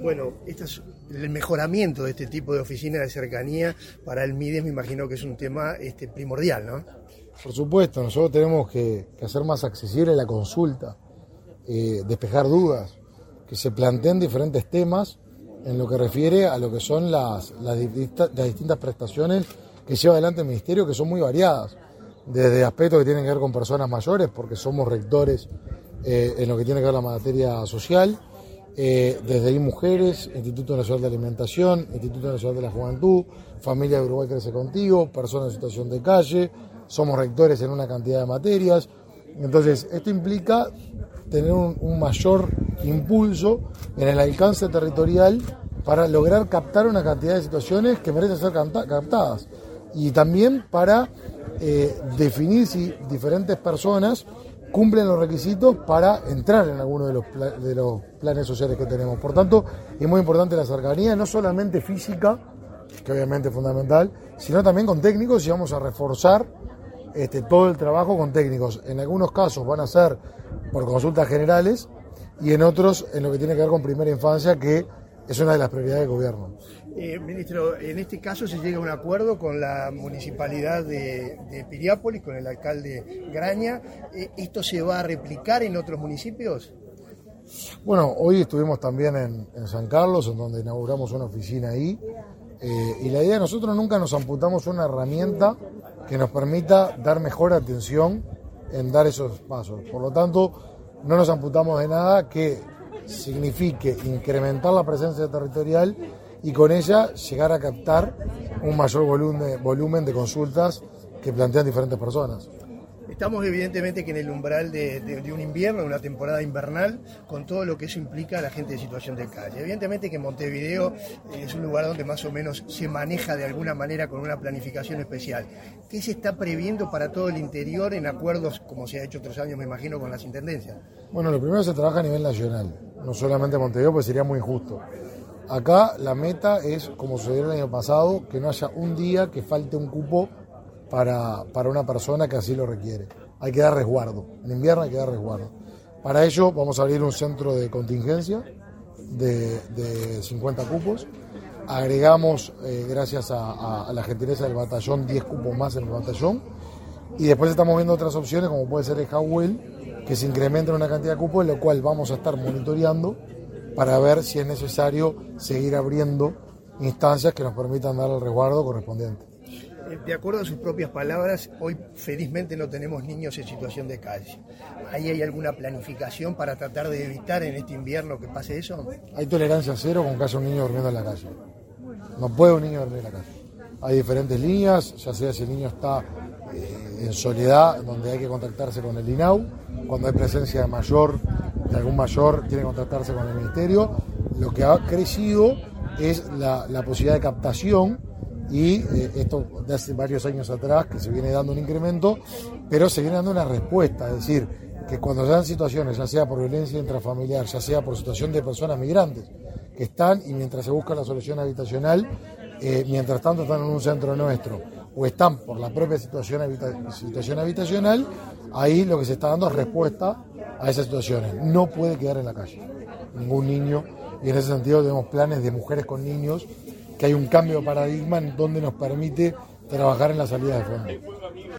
Bueno, el mejoramiento de este tipo de oficinas de cercanía para el MIDES me imagino que es un tema primordial, ¿no? Por supuesto, nosotros tenemos que hacer más accesible la consulta, despejar dudas, que se planteen diferentes temas en lo que refiere a lo que son las distintas prestaciones que lleva adelante el Ministerio, que son muy variadas, desde aspectos que tienen que ver con personas mayores, porque somos rectores en lo que tiene que ver la materia social, desde ahí mujeres, Instituto Nacional de Alimentación, Instituto Nacional de la Juventud, Familia de Uruguay Crece Contigo, personas en situación de calle, somos rectores en una cantidad de materias. Entonces, esto implica tener un mayor impulso en el alcance territorial para lograr captar una cantidad de situaciones que merecen ser captadas y también para definir si diferentes personas cumplen los requisitos para entrar en alguno de los planes sociales que tenemos. Por tanto, es muy importante la cercanía, no solamente física, que obviamente es fundamental, sino también con técnicos, y vamos a reforzar todo el trabajo con técnicos. En algunos casos van a ser por consultas generales y en otros en lo que tiene que ver con primera infancia, que es una de las prioridades del gobierno. Ministro, en este caso se llega a un acuerdo con la municipalidad de Piriápolis, con el alcalde Graña. ¿Esto se va a replicar en otros municipios? Bueno, hoy estuvimos también en San Carlos, en donde inauguramos una oficina ahí, y la idea de nosotros nunca nos amputamos una herramienta que nos permita dar mejor atención en dar esos pasos. Por lo tanto, no nos amputamos de nada que signifique incrementar la presencia territorial y con ella llegar a captar un mayor volumen de consultas que plantean diferentes personas. Estamos evidentemente que en el umbral de un invierno, de una temporada invernal, con todo lo que eso implica a la gente en situación de calle. Evidentemente que Montevideo es un lugar donde más o menos se maneja de alguna manera con una planificación especial. ¿Qué se está previendo para todo el interior en acuerdos, como se ha hecho otros años, me imagino, con las intendencias? Bueno, lo primero se trabaja a nivel nacional, no solamente Montevideo, pues sería muy injusto. Acá la meta es, como sucedió el año pasado, que no haya un día que falte un cupo para una persona que así lo requiere. Hay que dar resguardo, en invierno hay que dar resguardo. Para ello vamos a abrir un centro de contingencia de 50 cupos. Agregamos, gracias a la gentileza del batallón, 10 cupos más en el batallón. Y después estamos viendo otras opciones, como puede ser el Jawel, que se incrementa en una cantidad de cupos, en lo cual vamos a estar monitoreando para ver si es necesario seguir abriendo instancias que nos permitan dar el resguardo correspondiente. De acuerdo a sus propias palabras, hoy felizmente no tenemos niños en situación de calle. ¿Ahí hay alguna planificación para tratar de evitar en este invierno que pase eso? Hay tolerancia cero con que haya un niño durmiendo en la calle. No puede un niño dormir en la calle. Hay diferentes líneas, ya sea si el niño está en soledad, donde hay que contactarse con el INAU, cuando hay presencia de algún mayor, tiene que contactarse con el Ministerio. Lo que ha crecido es la posibilidad de captación, y esto de hace varios años atrás que se viene dando un incremento, pero se viene dando una respuesta, es decir, que cuando se dan situaciones, ya sea por violencia intrafamiliar, ya sea por situación de personas migrantes que están, y mientras se busca la solución habitacional, mientras tanto están en un centro nuestro o están por la propia situación habitacional, ahí lo que se está dando es respuesta a esas situaciones. No puede quedar en la calle ningún niño, y en ese sentido tenemos planes de mujeres con niños, que hay un cambio de paradigma en donde nos permite trabajar en la salida de fondo.